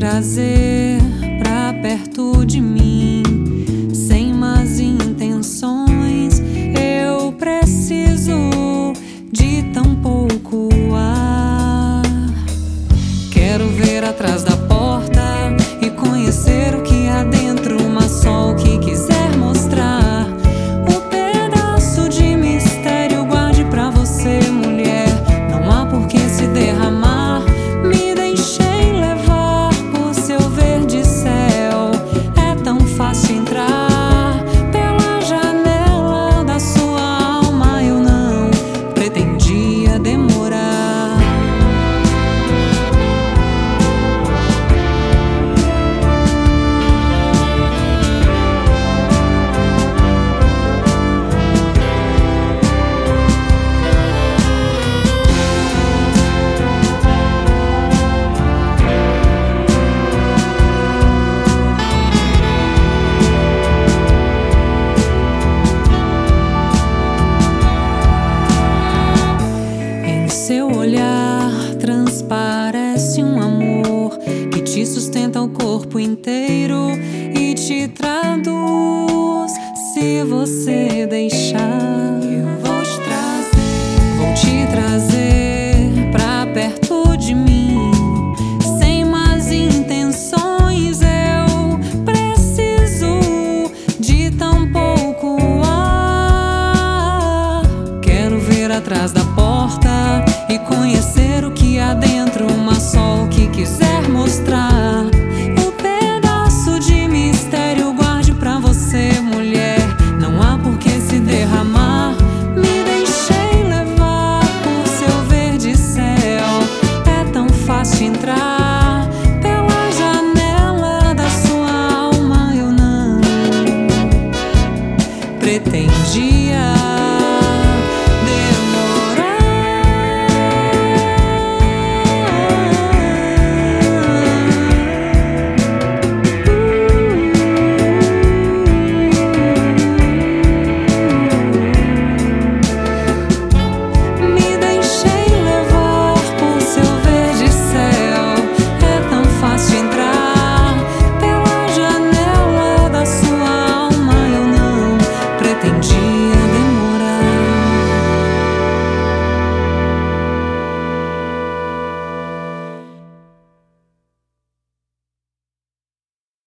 trazer pra perto de mim, sem más intenções. Eu preciso de tão pouco ar. Quero ver atrás da porta e conhecer o que há dentro, mas só o que quiser mostrar. O pedaço de mistério guarde pra você, mulher. Não há por que se derramar. Me deixei levar por seu verde céu. É tão fácil entrar pela janela da sua alma. Eu não pretendia demorar. Seu olhar transparece um amor que te sustenta o corpo inteiro e te traduz. Se você deixar, eu vou te trazer